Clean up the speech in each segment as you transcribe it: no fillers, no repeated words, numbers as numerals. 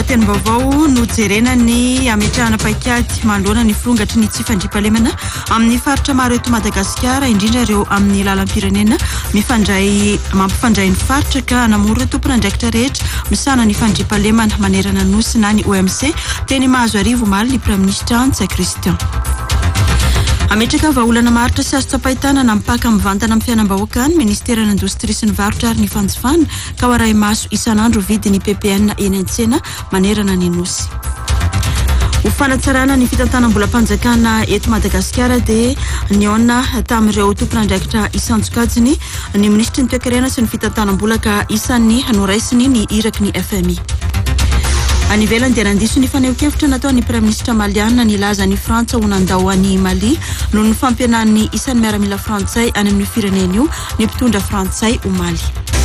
lohateny vaovao no jerena ny ametrahana paikady manoloana ny firongatry ny tsy fandriampahalemana amin'ny faritra maro eto Madagasikara, indrindra ireo amin'ny lalam-pirenena mampifandray ny faritra ka hanamora ireo tompon'andraikitra rehetra misana ny fandriampahalemana manerana ny nosy na ny OMC. Teny mahazo arivo omaly ny praiminisitra Ntsahy Christian. Ametraka vahaolana maharitra sy azo tsapaitana nampaka mivantana amin'ny fiainam-bahoaka ny Ministeran'ny Indostria sy ny Varotra ary ny Fanjifana ka hoaray maso isan'andro vidiny PPN eny an-tsena manerana ny nosy. Ho fanatsarana ny fitantanam-bolam-panjakana eto Madagasikara dia niona tamin'ireo tompon'andraikitra isantsokajiny ny ministry ny toe-karena sy ny fitantanam-bola ka isan'ny hanoraisiny ny iraky ny FMI. Any ivelany dia nandiso ny faneho-kevitra nataon'ny praiminisitra maliana nilaza ny Frantsa ho nandao any Mali noho ny fampianan'ny isan'ny miaramila frantsay any amin'ny firenena io ny mpitondra frantsay omaly.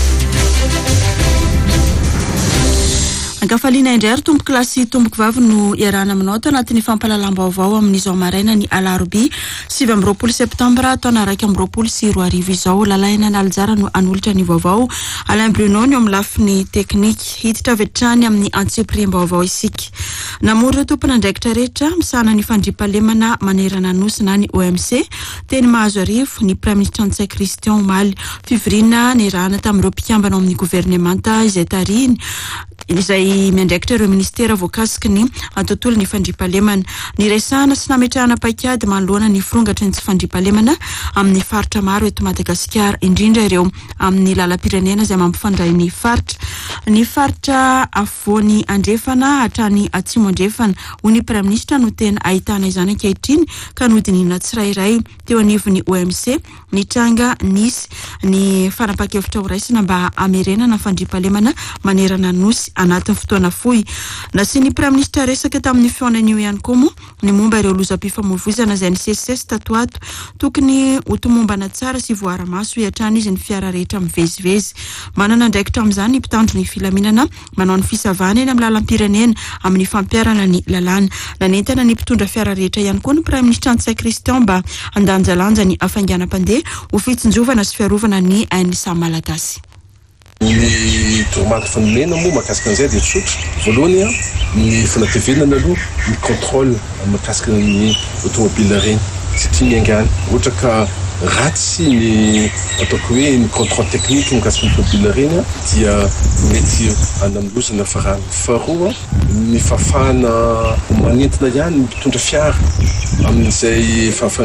Ankafaliana indray ary tomboky lasy tomboky vavy no iarahana aminao tao anatin'ny fampahalalam-baovao amin'izao maraina ny alarobia 7 septambra taona 2024 izao. Lalaina naljara no anolotra ny vaovao Alain Bruno ny amin'ny lafiny teknika hiditra vetrany amin'ny antsipriam-baovao isika. Namora tompon'andraikitra rehetra misana ny fandriampahalemana manerana nosy na ny OMC. Teny mahazo arivo ny praiminisitra Ntsahy Christian omaly fivirina nirahana tamin'ireo mpikambana amin'ny governemanta izay tariny izay miandraikitra ireo ministera voakasiky ny tontolo ny fandriampahalemana. Niresahana sy nametrahana paikady manoloana ny firongatry ny tsy fandriampahalemana amin'ny faritra maro eto Madagasikara, indrindra ireo amin'ny lalam-pirenena izay mampifandray ny faritra. Ny faritra afovoany andrefana hatrany atsimo andrefana ho ny praiminisitra no tena ahitana izany ankehitriny ka nodinina tsirairay teo anivon'ny OMC ny tranga nisy ny fanapahan-kevitra ho raisina mba hamerenana fandriampahalemana manerana nosy anatin'ny fotoana fohy. Nasiany praiminisitra resaka tamin'ny fionan'io ihany koa moa ny momba ireo lozam-pifamoivoizana izay nisesisesy tato ato tokony ho tomombana tsara sy voara-maso hiatrany izy ny fiara rehetra mivezivezy. Manana andraikitra amin'izany ny mpitandro ny filaminana manao ny fisavana eny amin'ny lalam-pirenena amin'ny fampiarana ny lalàna. Nanentana ny mpitondra fiara rehetra ihany koa ny praiminisitra Ntsahy Christian mba handanjalanja ny hafainganam-pandeha ho fitsinjovana sy fiarovana ny ain'ny samy malagasy. Ny tourmaty fanomena moa mahakasika an'izay dia tsotra. Voalohany ny fanatevenana aloha ny contrôle mahakasika ny automobile reny satria miaingany ohatra ka ratsy ny ataoko hoe ny contrôle technique mikasika ny automobile reny dia mety anamlozana farany. Faharoa ny fafana manentina ihany ny mpitondra fiara amin'izay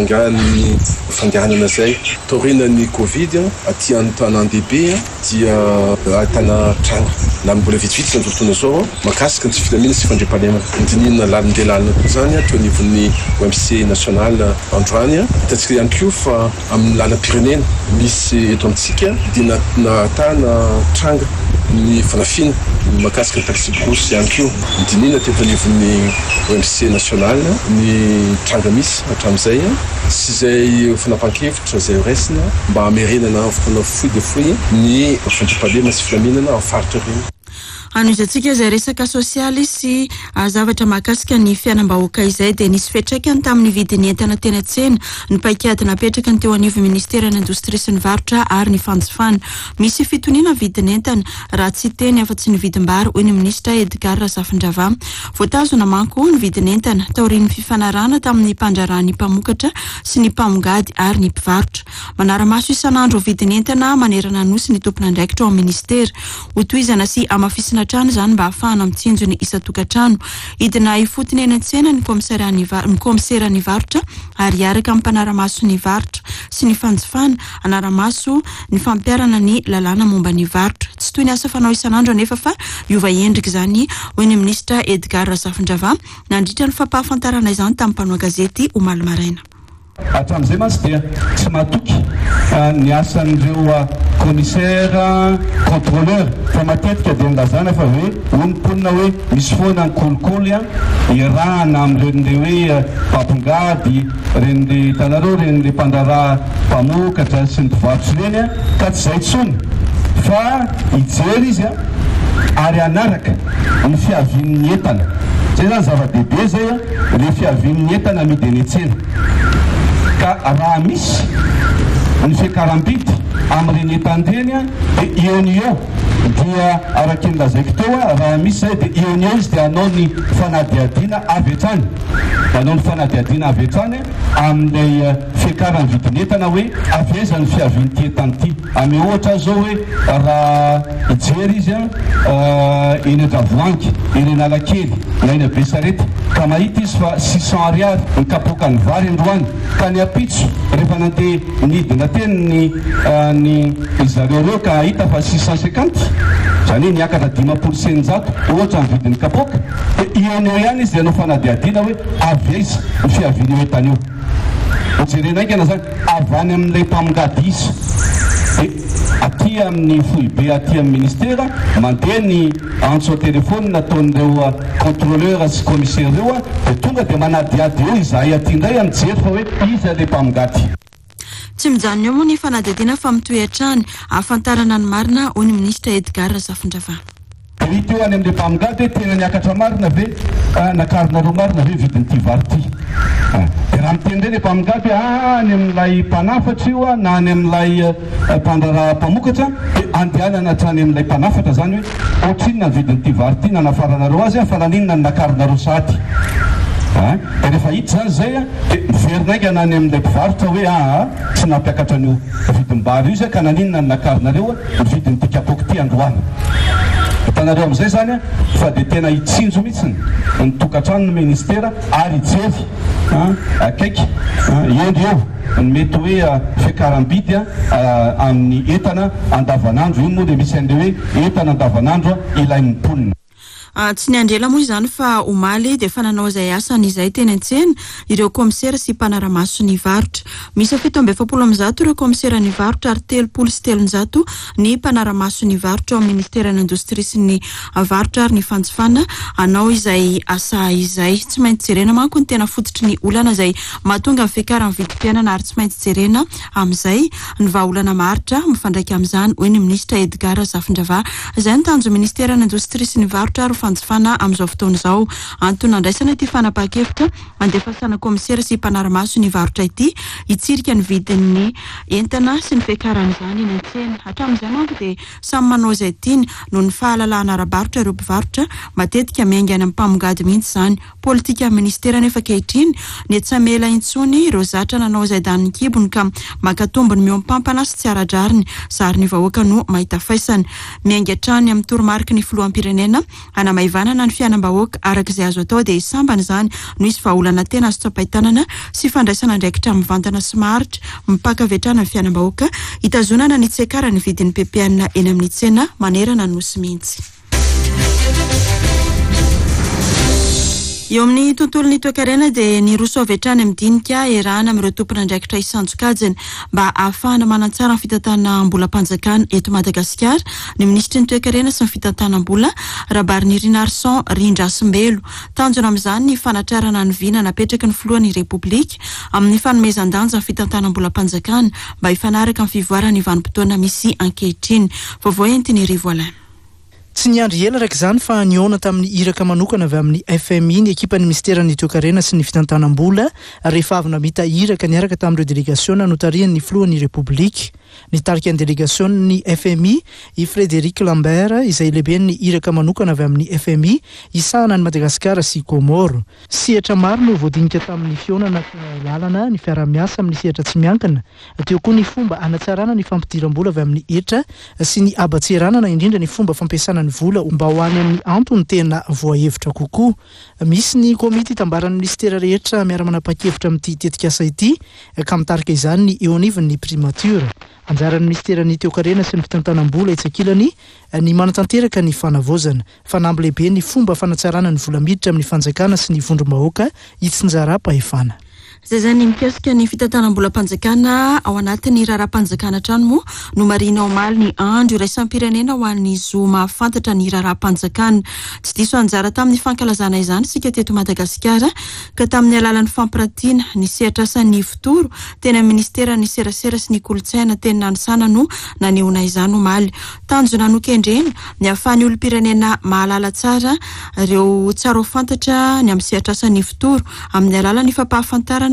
fanganana zay taorinan'ny Covid aty an-tanàn-dehibe dia ahitana trano na mbola vitsivitsy amin'izao fotoana izao mahakasika ny tsy filaminana sy fandriampahalemana. Indinina lalindelalina koa zany teo anivon'ny OMC national androany. Hitantsika ihany koa fa amin'ny lalam-pirenena misy eto amintsika dia natana tranga ny fanafina mahakasika ny taxi brousse ihany koa indinina teto anivon'ny OMC national ny tranga misy hatramin'izay sy izay fanapahan-kevitra izay raisina mba hamerenana fotoana fohy dia fohy ny fandriampahalemana sy filaminana amin'ny faritra reny. An'izantsika izay resaka sosialy sy zavatra mahakasika ny fiainam-bahoaka izay dia nisy fiantraikany tamin'ny vidiny entana teny an-tsena ny paikady napetraka ny teo anivon'ny Ministeran'ny Indostria sy ny Varotra ary ny Fanjifana. Misy fitoniana vidiny entana raha tsy teny afa-tsy ny vidim-bary hoy ny ministra Edgar Razafindravà. Voatazona manko ny vidiny entana taorian'ny fifanarahana tamin'ny mpandrarahany mpamokatra sy ny mpamongady ary ny mpivarotra. Manara-maso isan'andro vidiny entana manerana nosy ny tompon'andraikitra ao amin'ny ministera hotohizana sy amafisina trano izany mba ahafahana mitsinjo ny isa-tokantrano. Idina ifotony eny an-tsena ny komiseran'ny varotra ary iaraka amin'ny mpanara-maso ny varotra sy ny Fanjifana anara-maso ny fampiarana ny lalàna momba ny varotra. Tsy toy ny asa fanao isan'andro anefa fa iova endrika izany hoy ny ministra Edgar Razafindravà nandritra ny fampahafantarana izany tamin'ny mpanao gazety omaly maraina. Hatramin'izay mantsy dia tsy mahatoky ny asan'ireo commissaire contrôleur fa matetika dia nilazana fa hoe onimponina hoe misy foana ny kolikoly irahana amin'ireny hoe mpamongady renyle tanareo renyle mpandraraha mpamokatra sy ny mpivarotra ireny ka tsy izay tsony fa hijery izy ary anaraka ny fiavian'ny entana. Zay zany zava-dehibe zay le fiavian'ny entana amidy eny an-tsena. Ka raha misy ny fiakaram-bidy amin'ireny entana ireny dia eo ny eo dia araka ny lazaiko teo raha misy zay dia eo ny eo izy dia anao ny fanadiadiana avy hatrany, anao ny fanadiadiana avy hatrany amin'ilay fiakarany vidin'entana hoe aveza ny fiavian'ity entanyity. Amy ohatra zao hoe raha ijery izy eny Andravoahangy, eny Analakely na eny Besarety ka mahita izy fa 600 ariary ny kapoka ny vary androany ka ny apitso rehefa nandeha nidina teny ny zareo reo ka hita fa 650 zany hoe niakatra 500 ohatra ny vidin'ny kapoka dia eo ihany izy dia anao fanadiadiana hoe aveza ny fiavian'io entana io. Jerenaikana zany avany amin'ilay mpamongady izy aty amin'ny foibe aty amin'ny ministera mandeha ny antso telefony nataon'ireo contrôleur sy commissaire reo dia tonga dia manadiady eo izahay aty indray mijery fa hoe iza ilay mpamongady. Tsy mijanona eo moa ny fanadihadiana fa mitohy hatrany ahafantarana ny marina hoy ny ministra Edgar Zafindrava. Hita eo any amin'ilay mpamongady hoe tena niakatra marina ve nakarina reo marina ve vidin'ity vary ity. Dia raha miteny indray ilay mpamongady any amin'ilay mpanafatra io na any amin'ilay mpandraraha mpamokatra dia andehanana hatrany amin'ilay mpanafatra zany hoe ohatrinona ny vidin'ity vary ity nanafaranareo azy fa naninona ny nakarinareo sady. Dia rehefa hita zany zay dia miverinaiky anany amin'ilay mpivarotra hoe tsy nampiakatra an'io vidim-bary io zay ka naninona ny nakarinareo ny vidin'ity kapoka ity androany. Hitanareo amin'izay zany fa dia tena hitsinjo mihitsy ny tokantrano ny ministera ary hijery akaiky endry eo ny mety hoe fiakaram-bidy amin'ny entana andavanandro. Io moa dia misy an'ilay hoe entana andavanandro ilain'ny mponina. Tsy ny andrela moa izany fa omaly dia fananao izay asany izay teny an-tsena ireo komisera sy mpanaramaso ny varotra. Misy 720 ireo komisera ny varotra ary 330 ny mpanaramaso ny varotra ao amin'ny ministeran'ny indostria sy ny varotra ary ny fanjifana anao izay asa izay. Tsy maintsy jerena manko ny tena fototry ny olana izay mahatonga amin'ny fiakaran'ny vidim-piainana ary tsy maintsy jerena amin'izay ny vahaolana maharitra mifandraika amin'izany hoy ny ministra Edgar Zafindrava. Izay ny tanjo ministeran'ny indostria sy ny varotra ary fanjifana amin'izao fotoana izao. Antony andraisana ity fanapa-kevitra andefasana komisera sy mpanaramaso ny varotra ity hitsirika ny vidin'ny entana sy ny fiakaran'izany eny an-tsena. Hatramin'izay manko dia samy manao izay tiany noho ny fahalalahana ara-barotra ireo mpivarotra matetika miainga any amin'ny mpamongady mihitsy zany. Politika ministera nefa kehitriny ny etsamela intsony ireo zatra nanao izay daniny kibony ka makatombony miompampana sy tsy aradrariny zary ny vahoaka no mahita faisany. Miainga hatrany amin'ny toromarika ny filoham-pirenena anamaivanana ny fiainam-bahoaka arak'izay azo atao dia isambana izany no isy vahaolana tena azo tsapahitanana sy fandraisana ndraikitra mivantana sy maharitra mipakavetrana ny fiainam-bahoaka hitazonana ny tsekara ny vidin'ny pepeanina eny amin'ny tsena manerana nosy mihitsy. Eo amin'ny tontolon'ny toe-karena dia ny roso avy hatrany midinika erahana amin'ireo tompona andraikitra isanjokajiny mba ahafahana manantsara ny fitantanam-bola-panjakana eto Madagasikara. Ny ministry ny toe-karena sy ny fitantanam-bola Rabariny Rinarson Rindrasimbelo tanjona amin'izany ny fanatrarana ny vina napetraky ny filohan'ny Repoblika amin'ny fanomezan-danja ny fitantanam-bola-panjakana mba hifanaraka amin'ny fivoarany vanim-potoana misy ankehitriny. Vaovao entiny Rivo Alain. Tsy niandry ela raiky izany fa niona tamin'ny iraka manokana avy amin'ny FMI ny ekipan'ny ministeran'ny toe-karena sy ny fitantanam-bola rehefa avy namita iraka niaraka tamin'ireo délégation notarian'ny filohan'ny Repoblika. Nitarika ny délégation-ny FMI i Frédéric Lambert izay lehibe ny iraka manokana avy amin'ny FMI isahana ny Madagasikara sy Komoro. Sehatra maro no voadinika tamin'ny fionana lalana ny fiaramiasa amin'ny sehatra tsy miankina. Teo koa ny fomba anatsarana ny fampidiram-bola avy amin'ny etra sy ny abatseranana indrindra ny fomba fampiasana ny vola mba ho any amin'ny antony tena voahevitra kokoa. Misy ny komity tambaran'ny ministera rehetra miara-manapa-kevitra amin'ity tetikasa ity ka mitarika izany ny eo anivon'ny primature. Anjaran'ny ministeran'ny toe-karena sy ny fitantanam-bola itsakilany ny manatanteraka ny fanavozana fanamby lehibe ny fomba fanatsarana ny vola miditra amin'ny fanjakana sy ny vondrom-bahoaka hitsinjara-pahefana. Zay zany mikasika ny fitantanam-bola-panjakana ao anatin'ny raharaham-panjakana trano moa no marina omaly ny andro iraisam-pirenena ho an'ny zo mahafantatra ny raharaham-panjakana. Tsy diso anjara tamin'ny fankalazana izany sika teto Madagasikara ka tamin'ny alalan'ny fampiratiana ny sehatra asan'ny fitoro tena ministera ny serasera sy ny kolotsaina tena nanisana no nanehoana izany omaly. Tanjona nokendrena ny ahafahan'ny olom-pirenena mahalala tsara ireo tsara ho fantatra ny amin'ny sehatra asan'ny fitoro amin'ny alalan'ny fampahafantarana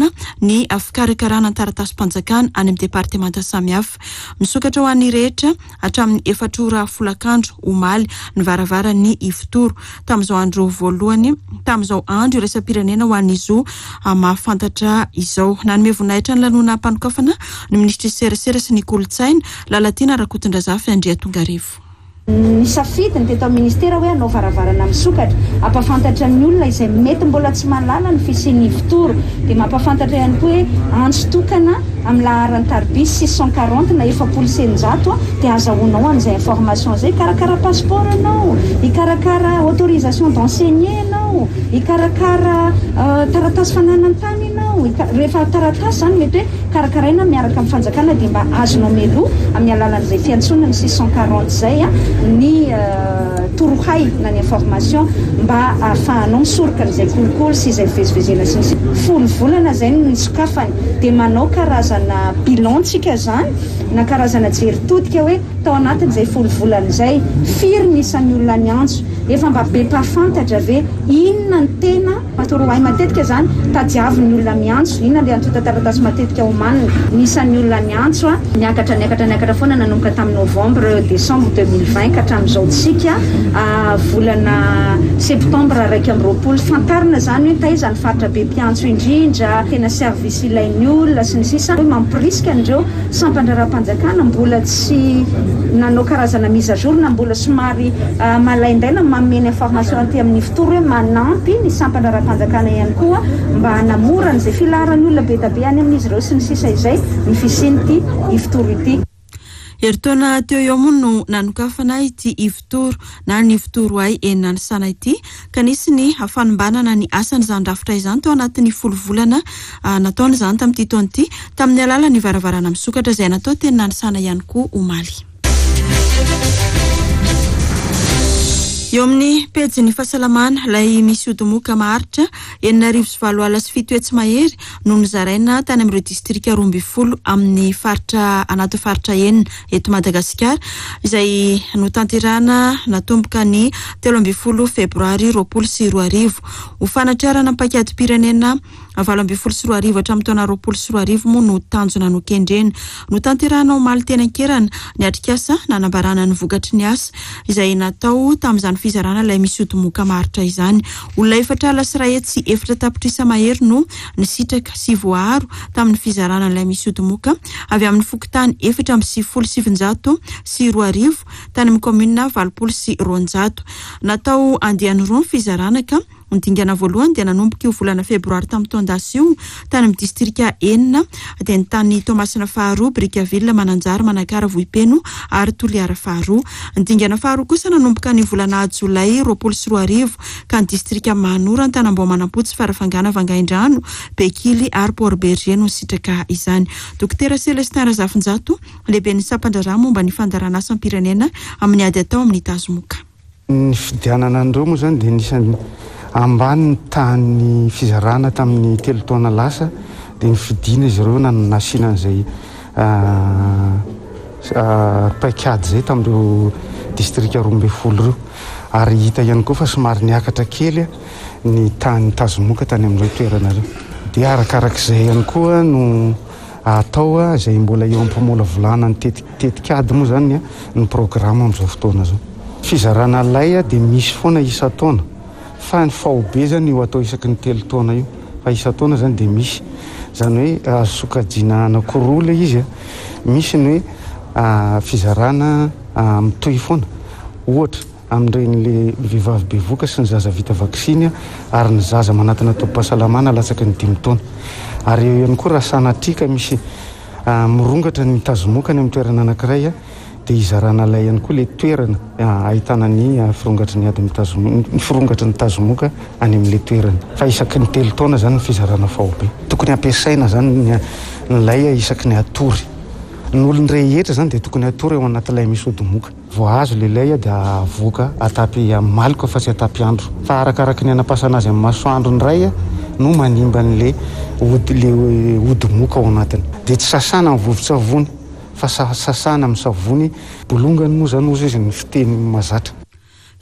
manokana ny fikarakarana taratasy-panjakana any amin'ny departemanta samihafa. Misokatra ho an'ny rehetra hatramin'ny 4 ora folakandro omaly ny varavaran'ny Ivotoro. Tamin'izao andro voalohany, tamin'izao andro iraisam-pirenena ho an'ny zo mahafantatra izao. Nanome voninahitra ny lanona mpanokafana ny ministry serasera sy ny kolotsaina Lalatiana Rakotondrazafy Andriatongarivo. Ny safidiny teto amin'ny ministera hoe anao varavarana misokatra ampafantatra ny olona izay mety mbola tsy mahalala ny fisian'ny Ivotoro, dia mampafantatra ihany koa hoe anjo tokana amin'ny laharan'ny tarbis 640 na 700 dia azahoanao an'izay information zay. Ikarakara passeport anao, ikarakara autorisation d'enseigner anao, ikarakara taratasy fananantany anao. Rehefa taratasy zany mety hoe karakaraina miaraka amin'ny fanjakana dia mba azonao meloa amin'ny alalan'izay fiantsonana 640 zay ny torohay na ny information mba ahafahanao misoroka n'izay kolokolo sy izay fivezivezena sy folo volana zay ny sokafany. Dia manao karazana bilan tsika zany na karazana jeritodika hoe tao anatin'izay folo volana izay firy ny isan'ny olona ny antso, efa mba be mpafantatra ve inona ny tena torohay matetika zany tadiavin'ny olona miantso, inona le antota taratasy matetika omanina ny isan'ny olona ny antso niakatra foana nanomboka tamin'ny novembre décembre 2020 ka hatramin'izao tsika volana septembre 2020 fantarina zany hoe taiza ny faritra be mpiantso indrindra, tena service ilain'ny olona sy ny sisa hoe mampirisika andreo sampandraram-panjakana mbola tsy nanao karazana mise à jour na mbola somary malaindaina mameny information aty amin'ny Ivotoro hoe manampy ny sampandraram-panjakana ihany koa mba hanamora n'izay filaharan'ny olona be da be any amin'izy ireo sy ny sisa izay ny fisiany'ity Ivotoro ity. Eritaona teo eo moa no nanokafana ity Ivotoro na ny Ivotoro ay enina ny sana ity ka nisy ny hafanimbanana ny asany izany rafitra izany tao anatin'ny 10 volana nataony izany tamin'ity taona ity tamin'ny alalan'ny varavarana misokatra izay natao tena ny sana ihany koa omaly. Eo amin'ny pejy ny fahasalamana ilay misy odomoka maharitra 4,7 alina sy 7 hetsy mahery no nizaraina tany amin'ireo distrika 12 amin'ny faritra anaty faritra enina eto Madagasikara izay notanterahana natomboka ny 13 febroary 2020 ho fanatrarana paikadym-pirenena 12 hatramin'ny taona 2020 moa no tanjona no kendrena no tanterahana omaly tena ankerana ny atrikasa nanambarana ny vokatry ny asa izay natao tamin'izany fizarana ilay misy odomoka maharitra izany. Olona 4 alina sy 1 hetsy sy 4 tapitrisa mahery no nisitraka sy voaharo tamin'ny fizarana ilay misy odomoka avy amin'ny fokontany 4,700 sy 20 tany amin'ny commune 20 sy 200 natao andiany roa fizarana ka ny dingana voalohany dia nanomboka io volana febroary tamin'ny taondasy io tany amin'ny distrika enina dia ny tany Tomasina faharoa Brikaville Mananjary Manakara Vohipeno ary Toliara faharoa. Ny dingana faharoa kosa nanomboka ny volana Jolay 2020 ka ny distrika Manora ny tany Amboamanampotsy Farafangana Vangaindrano Bekily ary Port Berger no sitraka izany. Dokotera Celestin Razafinjato lehibe ny sampandrarah momba ny fandarana asam-pirenena amin'ny ady atao amin'ny Tazomoka. Ny fidianana andreo moa zany dia nisan'ny ambany ny tany fizarana tamin'ny 3 taona lasa dia ny fidina izy ireo nasiana an'izay paikady zay tamin'ireo distrika 12 ireo ary hita ihany koa fa somary niakatra kely ny tany Tazomoka tany amin'ireo toerana ireo. Dia arakarak'izay ihany koa no atao izay mbola eo ampamola volana ny tetikady moa zany ny programma amin'izao fotoana zao. Fizarana lay dia misy foana isa taona fa ny fahobe zany io atao isaky ny 3 taona io fa isa taona zany dia misy zany hoe sokajina anankiroa le izy misy ny hoe fizarana mitohy foana ohatra amin'ireny le vehivavy bevoka sy ny zaza vita vaksiny ary ny zaza manatona tobim-pahasalamana latsaky ny 5 taona ary eo ihany koa raha sanatrika misy mirongatra ny Tazomoka ny amin'ny toerana anankiray dia izarana lay ihany koa le toerana ahitana ny firongatry ny ady ny firongatra ny Tazomoka any amin'le toerana fa isaky ny 3 taona zany ny fizarana fahobe tokony ampiasaina zany ny lay isaky ny atory ny olon-drehetra zany dia tokony atory eo anatilay misy odomoka voahazo le lay dia avoaka atapy malika fa tsy atapy andro fa arakaraky ny anapasana azy amin'ny masoandro ny ray no manimba n'le odomoka ao anatiny dia tsy sasana amin'ny vovo-tsavony fa sasana amin'ny savony bolongany moa zany ozy izy ny fiteny mazatra.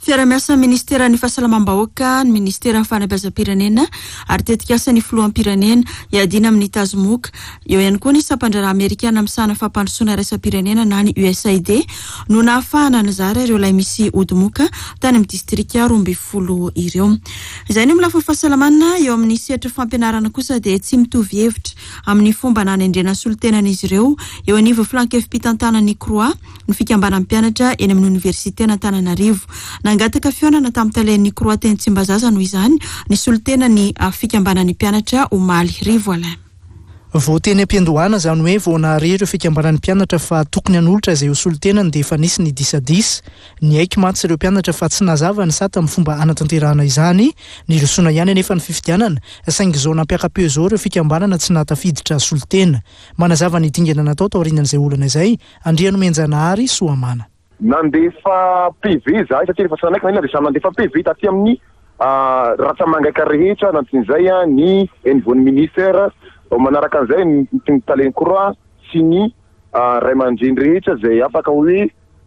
Fiara-miasa Ministeran'ny Fahasalamam-bahoaka, ny Ministeran'ny Fanabeazam-pirenena ary tetikasa ny filoam-pirenena iadina amin'ny Tazomoka. Eo ihany koa ny sampandra Amerikana misana fampandrosoana raisam-pirenena na ny USAID no nahafahana nizara ireo lay misy odimoka tany amin'ny distrika 12 ireo. Izay ny milafa fahasalamana eo amin'ny sehatra fampianarana kosa dia tsy mitovy hevitra amin'ny fomba nanendrena solitenan'izy ireo eo anivo flanke fitantanan'ny Croix ny fikambanan'ny mpianatra eny amin'ny Universitena Antananarivo. Nangataka fionana tamin'ny talen'ny Croix teny Tsimbazaza noho izany ny solitenan'ny fikambanan'ny mpianatra omaly Rivoala. Voateny am-piandohana izany hoe vao nahare ireo fikambanan'ny mpianatra fa tokony hanolotra izay ho solitenany dia efa nisy ny disadisa. Ny aiky matsy ireo mpianatra fa tsy nazava ny sata amin'ny fomba anatanterahana izany ny rosoana ihany anefa ny fifidianana saingy izao nampiakapeo izao ireo fikambanana tsy natafiditra solitena. Manazava ny dingana natao taorian'izay olana izay Andriano Menjanahary Soamana. Nandefa PV zahay satria rehefa sanaiky na rehefa nandefa PV taty amin'ny ratsamangaka rehetra nantin'izay ny envoan'ny ministère manaraka an'izay ny talen'ny Croix sy ny ray aman-dreny rehetra zay afaka hoe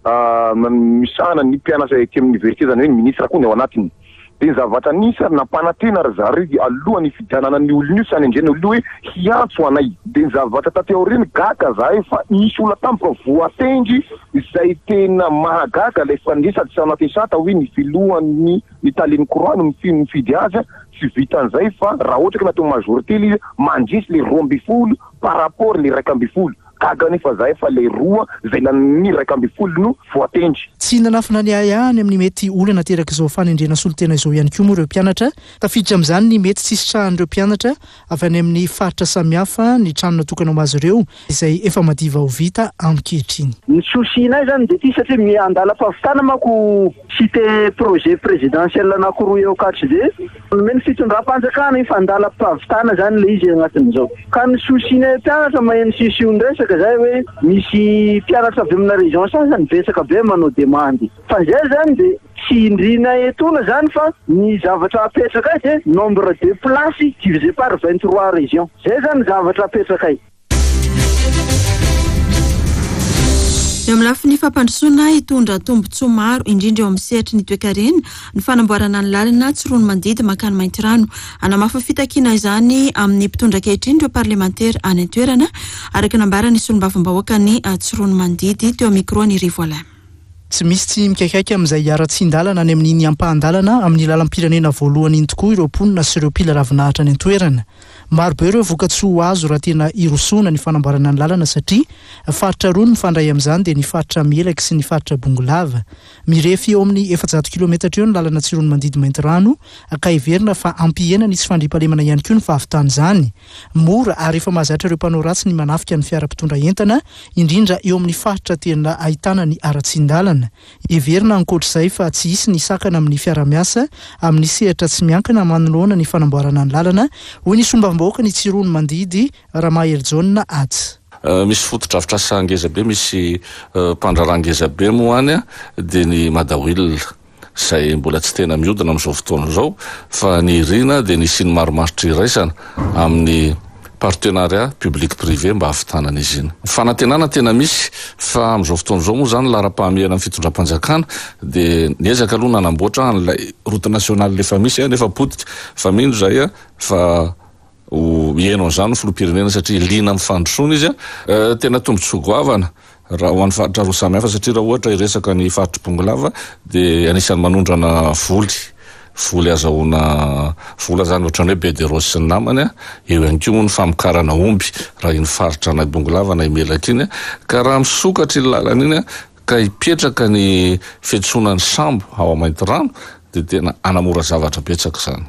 misana ny mpianatra ety amin'ny université zany hoe ny ministre koa ny ao anatiny. De ny zavatra nisy nampanantena ry zary alohan'ny fidianana ny olona io sy anendrena olona hoe hiantso anay. De ny zavatra taty aoriany gaga zahay fa nisy olona tampoka voatendry izay tena mahagaga ilay fandisa tsy anatesata hoe ny filohan'ny ny talen'ny Croix no mifidy azy tsy vitan'izay fa raha ohatra ka natao majorité izy mandrisy le 12 par rapport le 1 gaga nefa zahay fa le roa zay ny 1 no voatendry. Tsy nanafina ny ahany amin'ny mety olana teraka izao fanendrena solitena izao ihany koa moa ireo mpianatra. Tafiditra amin'izany ny mety tsisy trahan'ireo mpianatra avy any amin'ny faritra samihafa ny trano natokana ho azy ireo izay efa madiva ho vita ankehitriny. Ny soucinay zany dia ity satria miandala-pavitana mako cité projet présidentiel anankiroa eo Katide. Nomeny fitondram-panjakana efa andala-pavitana zany le izy agnatin'izao. Ka ny soucinay mpianatra maheno sisio resaka zay hoe misy mpianatra avy amina région sasany betsaka be manao demandy. Fa zay zany dia tsy indrina etona zany fa ny zavatra apetraka dia nombre de places divisé par 23 régions. Zay zany zavatra apetraka ay. Eo amin'ny lafiny fampandrosoana hitondra tombotsoa maro indrindra eo amin'ny sehatra ny toe-karena ny fanamboarana ny lalana Tsirono Mandidy makany Maintirano. Anamafa fitakiana izany amin'ny mpitondra ankehitriny ireo parlementaire any an-toerana araka nambarany solombavam-bahoaka ny Tsirono Mandidy teo micro ny Rivoala. Tsy misy tsy mikaikaiky amin'izay ara-tsindalana any amin'ny ampahandalana amin'ny lalam-pirenena voalohany iny tokoa ireo mponina sy ireo mpila ravinahitra any an-toerana. Maro be ireo vokatsoa azo raha tena irosona ny fanamboarana ny lalana satria faritra roa ny fandray amin'izany dia ny faritra Mielaky sy ny faritra Bongolava. Mirefy eo amin'ny 400 kilometatra eo ny lalana Tsirono Mandidy Maintirano ka heverina fa ampihena nisy fandriampahalemana ihany koa ny fahavitana izany. Mora ary efa mahazatra ireo mpanao ratsy ny manafika ny fiara-pitondra entana indrindra eo amin'ny faritra tena ahitana ny ara-tsindalana. Heverina ankoatr'izay fa tsy hisy ny sakana amin'ny fiara-miasa amin'ny sehatra tsy miankina manoloana ny fanamboarana ny lalana hoy ny sombam-bahoaka ny Tsirono Mandidy Ramahery Jona Atsy. Misy fotodrafitra ngeza be misy mpandrara ngeza be moany dia ny Madawil izay mbola tsy tena miodina amin'izao fotoana izao fa ny rina dia nisy ny maromarotry iraisana amin'ny partenariat public privé mba hahavitanana izy iny. Fanantenana tena misy fa amin'izao fotoana izao moa zany lara-pahamehana amin'ny fitondram-panjakana dia niezaka aloha nanamboatra an'ilay route nationale efa misy nefa potika fa mindro zay fa hieno an'izany filoham-pirenena satria lina amin'ny fandrosoana izy tena tombotsoa goavana raha ho an'ny faritra roa samihafa satria raha ohatra iresaka ny faritra Bongolava dia anisan'ny manondrana voly azahoana vola zany ohatrany hoe be de rose sy ny namany eo ihany koa ny famokarana omby raha iny faritra na Bongolava na Mielaky iny ka raha misokatra iny lalana iny ka hipetraka ny fiantsonan'ny sambo ao Maintirano dia tena anamora zavatra betsaka izany.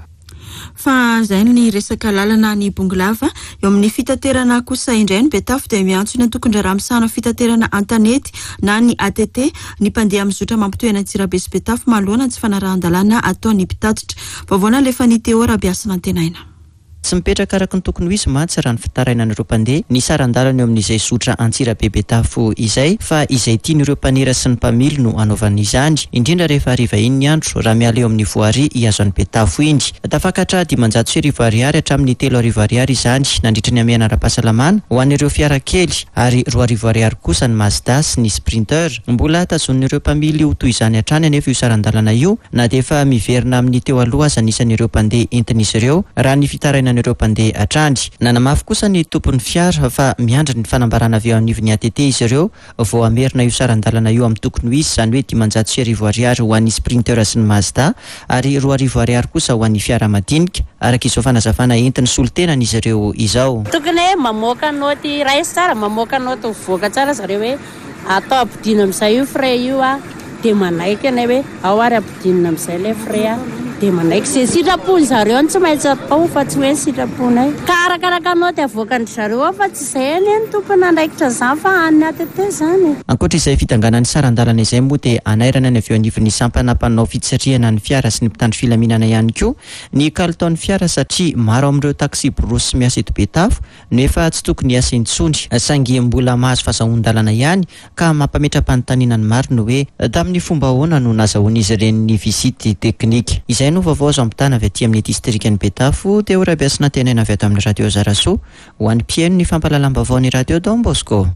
Fa zay ny resaka lalana ny Bongolava eo amin'ny fitaterana kosa indray ny Betafo dia miantso ny tokony ramisana fitaterana antanety na ny ATT ny mpandeha amin'ny zotra mampitohana Antsirabe sy Betafo manoloana tsy fanarahan-dalàna ataony mpitatitra. Vavoana lefa ny Teo Rabiasina antenaina. tsy mipetraka araka ny tokony ho izy mantsy raha ny fitarainan'ireo mpandeha ny sarandalana eo amin'izay sotra antsira bebetafo izay fa izay tian'ireo mpanera sy ny mpamily no anaovan'izany indrindra rehefa hariva iny ny andro raha miala eo amin'ny voary hiazo any betafo iny tafakatra 500 ariary hatramin'ny 3 ariary izany nandritra ny amiana ara-pahasalamana ho an'ireo fiara kely ary 2 ariary kosa ny Mazda sy ny Sprinter mbola tazon'ireo mpamily ho toy izany hatrany anefa io sarandalana io na dia efa miverina amin'ny teo aloha aza anisan'ireo mpandeha entin'izy ireo raha ny fitarainan'ireo mpandeha hatrany nanamafy kosa ny tompon'ny fiara fa miandry ny fanambarana avy ao anivon'ny ATT izy ireo vao amerina io sarandalana io amin'ny tokony ho izy izany hoe 500 ariary ho an'ny Sprinter sy ny Mazda ary 2 ariary kosa ho an'ny fiara madinika araka izao fanazavana entiny solitenan'izy ireo izao tokony hoe mamoaka noty raisy tsara mamoaka noty mivoaka tsara zareo hoe atao ampidina amin'izay io frais io dia manaiky ane hoe ao ary ampidinina amin'izay le frais dia manaiky izay sitrapony zareo ny tsy maintsy atao fa tsy hoe sitrapony ka arakaraka noty avoakany zareo ao fa tsy izay any tompony andraikitra izany fa any ATT izany ankoatra izay fitanganan'ny sarandalana izay moa dia anairana ny avy eo anivon'ny sampana mpanao fitsirihana ny fiara sy ny mpitandro filaminana ihany koa ny kalitaon'ny fiara satria maro amin'ireo taxi borosy miasa eto Betafo nefa tsy tokony hiasa intsony saingy mbola mahazo fahazahon-dalana ihany ka mampametra-panontaniana ny marina hoe tamin'ny fomba ahoana no nazahoan'izy ireny ny visity teknika izay no vaovao azo ampitana avy aty amin'ny distrikan'ny Betafo teo rabiasina tenaina avy ato amin'ny radio Zaraso ho an'ny mpieno ny fampalalam-baovao ny radio Don Bosco.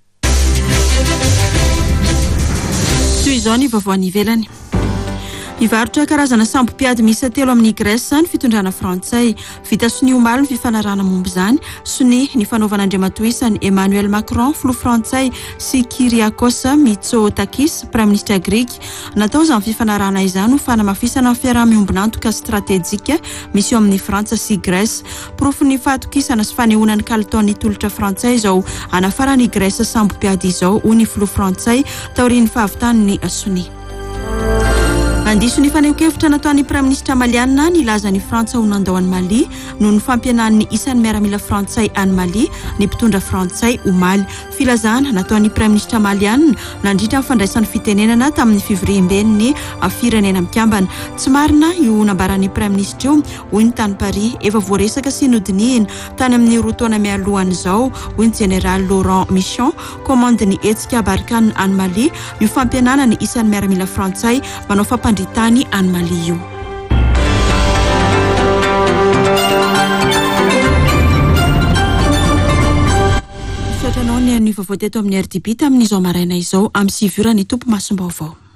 Toy izao ny vaovao any ivelany. Mivarotra karazana sambo-piady miisa 3 amin'ny Grèce ny fitondrana frantsay vita sy ny omaly ny fifanarahana momba izany sy ny fanaovana andriamatoisany Emmanuel Macron filoha frantsay sy Kyriakos Mitsotakis praiminisitra Grika natao izany fifanarahana izany ho fanamafisana ny fiaraha-miombona antoka stratéjika misy eo amin'ny Frantsa sy Grèce profo ny fahatokisana sy fanehoana ny kalitaon'ny tolotra frantsay izao anafarany Grèce sambo-piady izao ho ny filoha frantsay taorian'ny fahavitan'ny Sony. Andiso ny faneho-kevitra nataon'ny praiminisitra maliana ny laza ny Frantsa ho nandao any Mali noho ny fampianan'ny isan'ny miaramila frantsay any Mali ny mpitondra frantsay omaly filazana nataon'ny praiminisitra maliana nandritra ny fandraisan'ny fitenenana tamin'ny fivoriam-ben'ny firenena mikambana tsy marina io nambaran'ny praiminisitra io hoy ny tany Paris efa voaresaka sy nodinihina tany amin'ny roa taona mialohany izao hoy ny général Laurent Michon komandiny hetsika Barkhane any Mali io fampianana ny isan'ny miaramila frantsay manao tany any Mali io. Fiatranao ny vaovao teto amin'ny RDB tamin'izao maraina izao amin'ny 7 ny tompo masombaovao.